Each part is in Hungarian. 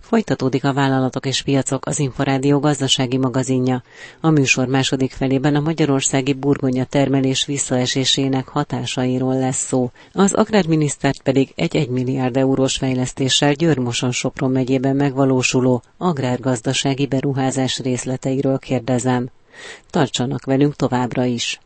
Folytatódik a Vállalatok és Piacok, az Inforádió gazdasági magazinja. A műsor második felében a magyarországi burgonya termelés visszaesésének hatásairól lesz szó. Az agrárminisztert pedig egy 1 milliárd eurós fejlesztéssel Győr-Moson-Sopron megyében megvalósuló agrárgazdasági beruházás részleteiről kérdezem. Tartsanak velünk továbbra is!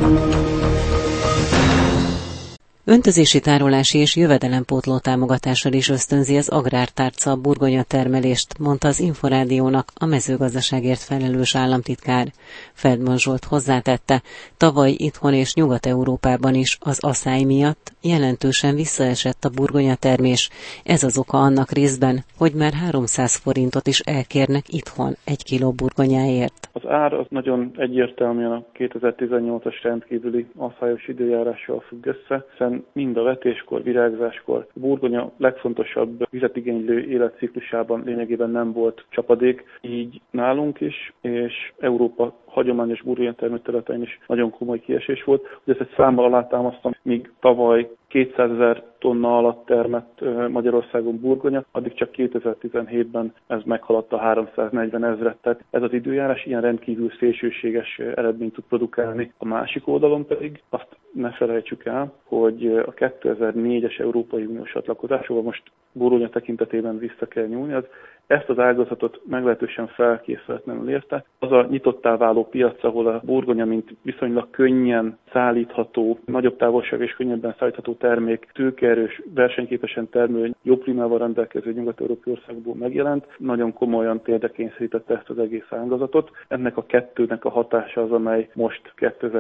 Öntözési, tárolási és jövedelempótló támogatással is ösztönzi az Agrártárca a burgonya termelést, mondta az Inforádiónak a mezőgazdaságért felelős államtitkár. Feldman Zsolt hozzátette, tavaly itthon és Nyugat-Európában is az aszály miatt jelentősen visszaesett a burgonya termés. Ez az oka annak részben, hogy már 300 forintot is elkérnek itthon 1 kiló burgonyáért. Az ár az nagyon egyértelműen a 2018-as rendkívüli aszályos időjárással függ össze, hiszen mind a vetéskor, virágzáskor, a burgonya legfontosabb vizetigénylő életciklusában lényegében nem volt csapadék, így nálunk is, és Európa hagyományos burgonyatermő területein is nagyon komoly kiesés volt. Ugye ezt egy számmal alátámasztom, míg tavaly 200 000 tonna alatt termett Magyarországon burgonya, addig csak 2017-ben ez meghaladta 340 000-et. Tehát ez az időjárás ilyen rendkívül szélsőséges eredményt tud produkálni. A másik oldalon pedig azt ne felejtsük el, hogy a 2004-es Európai Uniós csatlakozásról most burgonya tekintetében vissza kell nyúlni, ezt az ágazatot meglehetősen felkészületlenül érte. Az a nyitottá váló piac, ahol a burgonya, mint viszonylag könnyen szállítható, nagyobb távolság és könnyebben szállítható termék, tőkeerős, versenyképesen termelő, jobb klímával rendelkező nyugat-európai országból megjelent, nagyon komolyan térdre kényszerítette ezt az egész ágazatot. Ennek a kettőnek a hatása az, amely most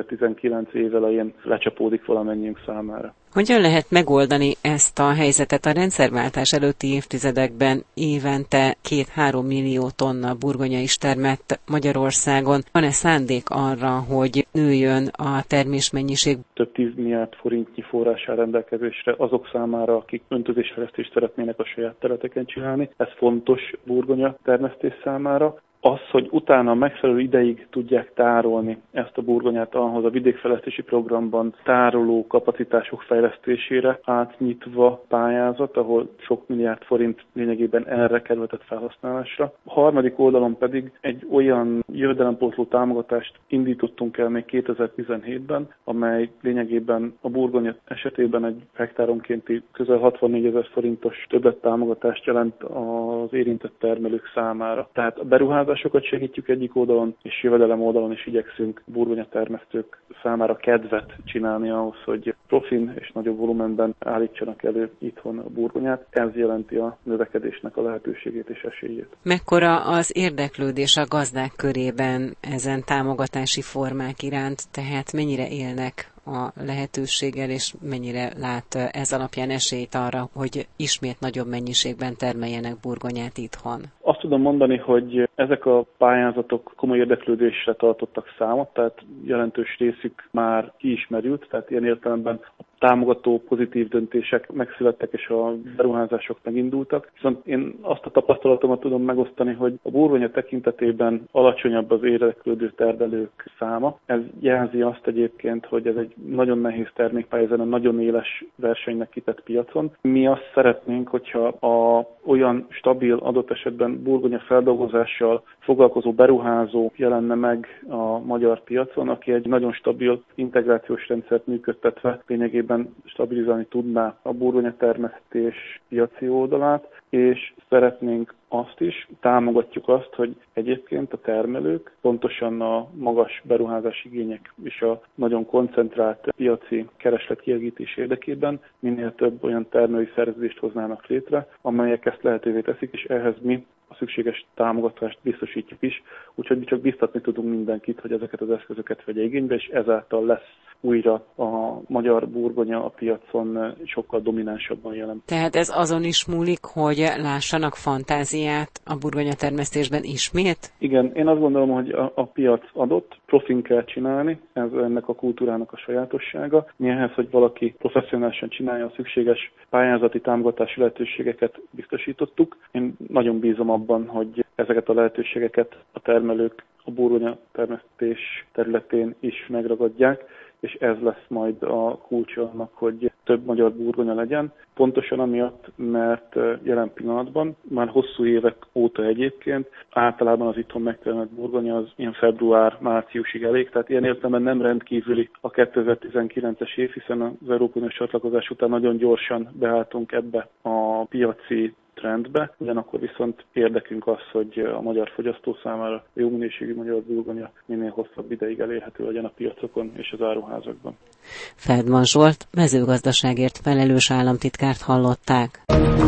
2019 év elején lecsapódik valamennyiünk számára. Hogyan lehet megoldani ezt a helyzetet? A rendszerváltás előtti évtizedekben évente 2-3 millió tonna burgonya is termett Magyarországon. Van-e szándék arra, hogy nőjön a termésmennyiség? Több 10 milliárd forintnyi forrás áll rendelkezésre azok számára, akik öntözésfejlesztést szeretnének a saját területeken csinálni. Ez fontos burgonya termesztés számára. Az, hogy utána megfelelő ideig tudják tárolni ezt a burgonyát, ahhoz a vidékfejlesztési programban tároló kapacitások fejlesztésére átnyitva pályázat, ahol sok milliárd forint lényegében erre kerültett felhasználásra. A harmadik oldalon pedig egy olyan jövedelempótló támogatást indítottunk el még 2017-ben, amely lényegében a burgonya esetében egy hektáronkénti közel 64 000 forintos többlettámogatást jelent az érintett termelők számára. Tehát a beruházásokat segítjük egyik oldalon, és jövedelem oldalon is igyekszünk burgonyatermesztők számára kedvet csinálni ahhoz, hogy profin és nagyobb volumenben állítsanak elő itthon a burgonyát. Ez jelenti a növekedésnek a lehetőségét és esélyét. Mekkora az érdeklődés a gazdák körében ezen támogatási formák iránt, tehát mennyire élnek a lehetőséggel, és mennyire lát ez alapján esélyt arra, hogy ismét nagyobb mennyiségben termeljenek burgonyát itthon? Azt tudom mondani, hogy ezek a pályázatok komoly érdeklődésre tartottak számot, tehát jelentős részük már kiismerült, tehát ilyen értelemben a támogató pozitív döntések megszülettek, és a beruházások megindultak. Viszont én azt a tapasztalatomat tudom megosztani, hogy a burgonya tekintetében alacsonyabb az érdeklődő termelők száma. Ez jelzi azt egyébként, hogy ez egy nagyon nehéz termékpálya ezen a nagyon éles versenynek kitett piacon. Mi azt szeretnénk, hogyha olyan stabil, adott esetben burgonya feldolgozással foglalkozó beruházó jelenne meg a magyar piacon, aki egy nagyon stabil integrációs rendszert működtetve lényegében stabilizálni tudná a burgonyatermesztés piaci oldalát, és szeretnénk azt is, támogatjuk azt, hogy egyébként a termelők pontosan a magas beruházási igények és a nagyon koncentrált piaci kereslet kielégítés érdekében minél több olyan termelői szerződést hoznának létre, amelyek ezt lehetővé teszik, és ehhez mi a szükséges támogatást biztosítjuk is, úgyhogy mi csak biztatni tudunk mindenkit, hogy ezeket az eszközöket vegye igénybe, és ezáltal lesz újra a magyar burgonya a piacon sokkal dominánsabban jelen. Tehát ez azon is múlik, hogy lássanak fantáziát a burgonyatermesztésben ismét? Igen, én azt gondolom, hogy a piac adott, profin kell csinálni, ez ennek a kultúrának a sajátossága. Mi ehhez, hogy valaki professzionálisan csinálja, a szükséges pályázati támogatási lehetőségeket biztosítottuk. Én nagyon bízom abban, hogy ezeket a lehetőségeket a termelők a burgonya termesztés területén is megragadják, és ez lesz majd a kulcsa annak, hogy több magyar burgonya legyen. Pontosan amiatt, mert jelen pillanatban, már hosszú évek óta egyébként, általában az itthon megtermelt burgonya az ilyen február-márciusig elég, tehát ilyen értelemben nem rendkívüli a 2019-es év, hiszen az Európai Uniós csatlakozás után nagyon gyorsan beálltunk ebbe a piaci trendbe, ugyanakkor viszont érdekünk az, hogy a magyar fogyasztó számára jó minőségű magyar burgonya minél hosszabb ideig elérhető legyen a piacokon és az áruházakban. Feldman Zsolt mezőgazdaságért felelős államtitkárt hallották.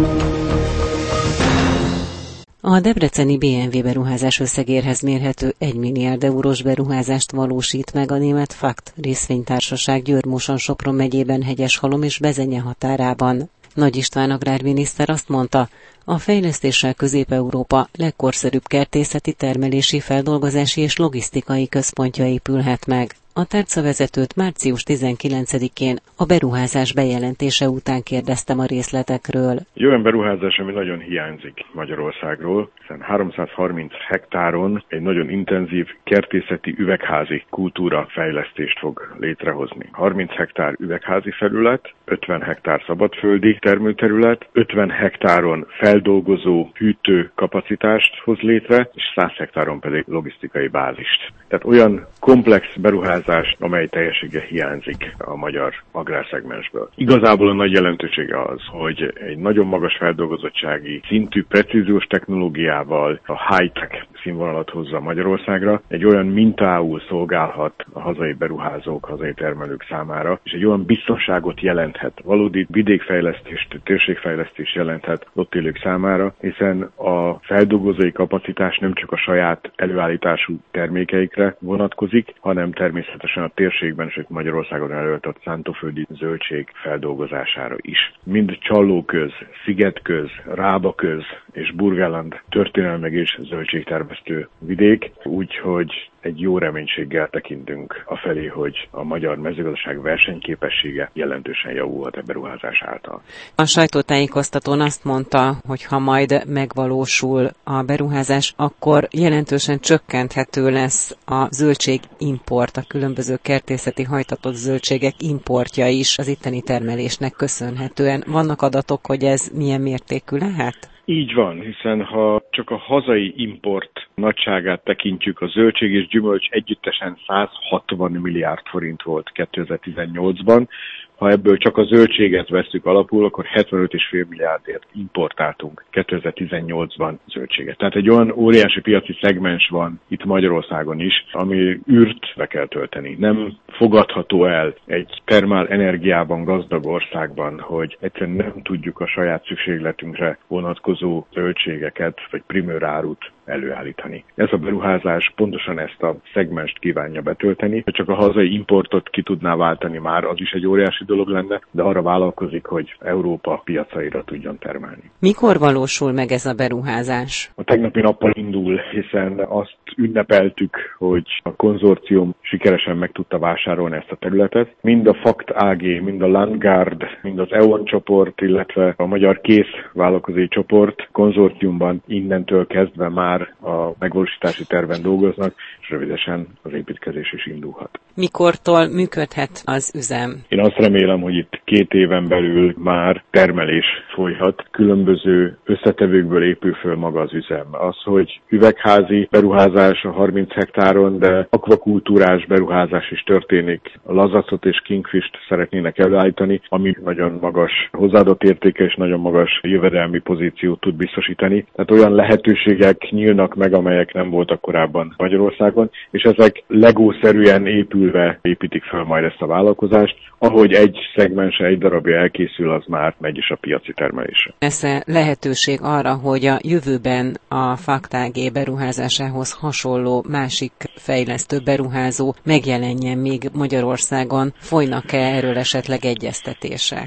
A debreceni BMW beruházás összegérhez mérhető 1 milliárd eurós beruházást valósít meg a német FACT részvénytársaság Győr-Moson-Sopron megyében Hegyeshalom és Bezenye határában. Nagy István agrárminiszter azt mondta, a fejlesztéssel Közép-Európa legkorszerűbb kertészeti, termelési, feldolgozási és logisztikai központja épülhet meg. A tárcavezetőt március 19-én a beruházás bejelentése után kérdeztem a részletekről. Egy olyan beruházás, ami nagyon hiányzik Magyarországról, hiszen 330 hektáron egy nagyon intenzív kertészeti üvegházi kultúra fejlesztést fog létrehozni. 30 hektár üvegházi felület, 50 hektár szabadföldi termőterület, 50 hektáron feldolgozó hűtő kapacitást hoz létre, és 100 hektáron pedig logisztikai bázist. Tehát olyan komplex beruházás, amely teljessége hiányzik a magyar agrárszegmensből. Igazából a nagy jelentősége az, hogy egy nagyon magas feldolgozottsági szintű precíziós technológiával a high-tech színvonalat hozza Magyarországra, egy olyan mintául szolgálhat a hazai beruházók, hazai termelők számára, és egy olyan biztonságot jelenthet, valódi vidékfejlesztést, térségfejlesztést jelenthet ott élők számára, hiszen a feldolgozói kapacitás nem csak a saját előállítású termékeikre vonatkozik, hanem természetesen a térségben és Magyarországon előállított szántóföldi zöldség feldolgozására is. Mind Csallóköz, Szigetköz, Rábaköz és Burgenland történelmileg és zöldségtermesztő vidék, úgyhogy egy jó reménységgel tekintünk afelé, hogy a magyar mezőgazdaság versenyképessége jelentősen javulhat a beruházás által. A sajtótájékoztatón azt mondta, hogy ha majd megvalósul a beruházás, akkor jelentősen csökkenthető lesz a zöldségimport, a különböző kertészeti hajtatott zöldségek importja is az itteni termelésnek köszönhetően. Vannak adatok, hogy ez milyen mértékű lehet? Így van, hiszen ha csak a hazai import nagyságát tekintjük, a zöldség és gyümölcs együttesen 160 milliárd forint volt 2018-ban, ha ebből csak a zöldséget vesszük alapul, akkor 75,5 milliárdért importáltunk 2018-ban zöldséget. Tehát egy olyan óriási piaci szegmens van itt Magyarországon is, ami űrt be kell tölteni. Nem fogadható el egy termál energiában gazdag országban, hogy egyszerűen nem tudjuk a saját szükségletünkre vonatkozó zöldségeket vagy primőrárut előállítani. Ez a beruházás pontosan ezt a szegmenst kívánja betölteni. Ha csak a hazai importot ki tudná váltani, már az is egy óriási dolog lenne, de arra vállalkozik, hogy Európa piacaira tudjon termelni. Mikor valósul meg ez a beruházás? A tegnapi nappal indul, hiszen azt ünnepeltük, hogy a konzorcium sikeresen meg tudta vásárolni ezt a területet. Mind a FACT AG, mind a Landgard, mind az EON csoport, illetve a Magyar Kész vállalkozói csoport konzorciumban innentől kezdve már a megvalósítási terven dolgoznak, és rövidesen az építkezés is indulhat. Mikortól működhet az üzem? Én azt remélem, hogy itt 2 éven belül már termelés folyhat. Különböző összetevőkből épül föl maga az üzem. Az, hogy üvegházi beruházás a 30 hektáron, de akvakultúrás beruházás is történik. A lazacot és kingfisht szeretnének előállítani, ami nagyon magas hozzáadott értéke és nagyon magas jövedelmi pozíciót tud biztosítani. Tehát olyan lehetőségek nyílnak meg, amelyek nem voltak korábban Magyarországon, és ezek legószerűen épülve építik fel majd ezt a vállalkozást. Ahogy egy szegmense, egy darabja elkészül, az már megy is a piaci termelésre. Ez lehetőség arra, hogy a jövőben a FACT AG beruházásához hasonló másik fejlesztő beruházó megjelenjen még Magyarországon? Folynak-e erről esetleg egyeztetések?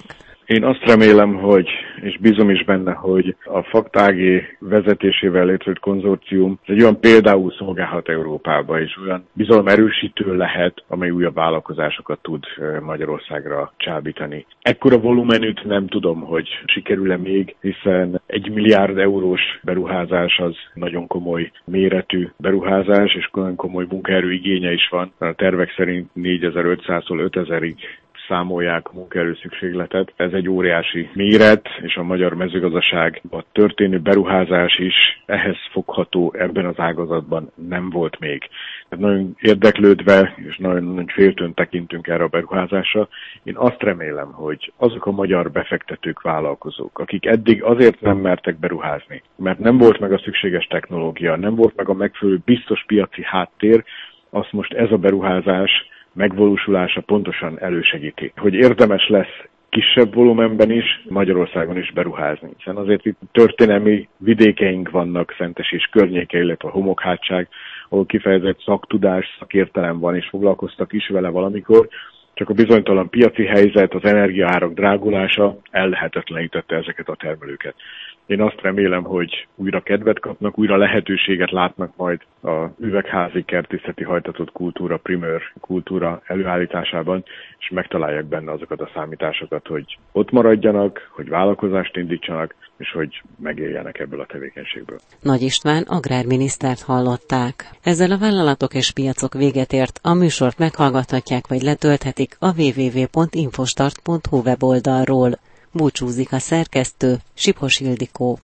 Én azt remélem, és bízom is benne, hogy a FACT-AG vezetésével létrejött konzorcium egy olyan például szolgálhat Európába, és olyan bizalomerősítő lehet, amely újabb vállalkozásokat tud Magyarországra csábítani. Ekkora volumenűt nem tudom, hogy sikerül-e még, hiszen 1 milliárd eurós beruházás az nagyon komoly méretű beruházás, és nagyon komoly munkaerő igénye is van. A tervek szerint 4500-tól 5000-ig számolják a munkaerő szükségletet. Ez egy óriási méret, és a magyar mezőgazdaságban történő beruházás is ehhez fogható ebben az ágazatban nem volt még. Tehát nagyon érdeklődve és nagyon féltőn tekintünk erre a beruházásra. Én azt remélem, hogy azok a magyar befektetők, vállalkozók, akik eddig azért nem mertek beruházni, mert nem volt meg a szükséges technológia, nem volt meg a megfelelő biztos piaci háttér, azt most ez a beruházás megvalósulása pontosan elősegíti, hogy érdemes lesz kisebb volumenben is, Magyarországon is beruházni. Hiszen azért itt történelmi vidékeink vannak, Szentes és környéke, illetve a Homokhátság, ahol kifejezett szaktudás, szakértelem van, és foglalkoztak is vele valamikor, csak a bizonytalan piaci helyzet, az energiaárak drágulása ellehetetlenítette ezeket a termelőket. Én azt remélem, hogy újra kedvet kapnak, újra lehetőséget látnak majd a üvegházi kertészeti hajtatott kultúra, primőr kultúra előállításában, és megtalálják benne azokat a számításokat, hogy ott maradjanak, hogy vállalkozást indítsanak, és hogy megéljenek ebből a tevékenységből. Nagy István agrárminisztert hallották. Ezzel a vállalatok és piacok véget ért, a műsort meghallgathatják vagy letölthetik a www.infostart.hu weboldalról. Búcsúzik a szerkesztő, Sipos Ildikó.